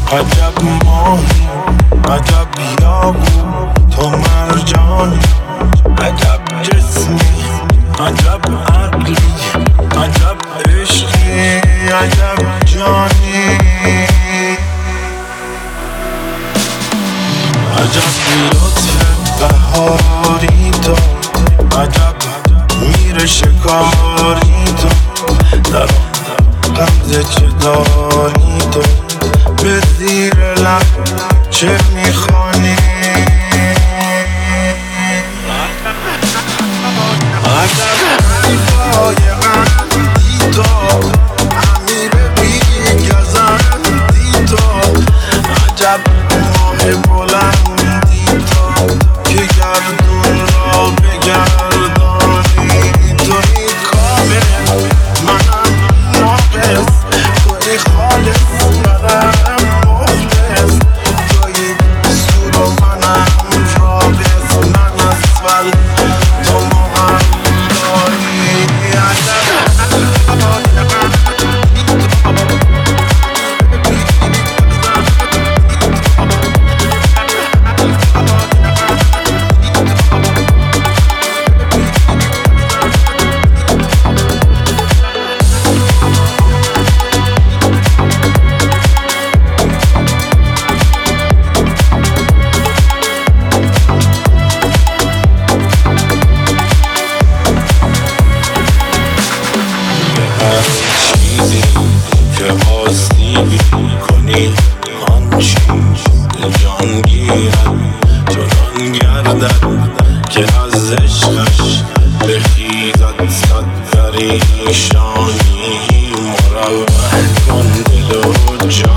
عجب ماهی عجب بیابون تو مرجانی عجب جسمی عجب عقلی عجب عشقی عجب جانی عجب لطف بهاری تو عجب میره شکاری تو در آن غمزه چه داری تو به زیر لب چه میخوانی عجب حرفای اندی تو امیر بیگزندی تو عجب ماه بلندی تو که گردون را بگردانی توی کامل منم ناقص توی خالص منم مخلص توی سور و منم رابط من اسفل تو مهنداری چیزی که آسیبی کنی آن چیز جان گیرد چنان گردد که از عشقش بخیزد صد پریشانی مروح کن دل و جان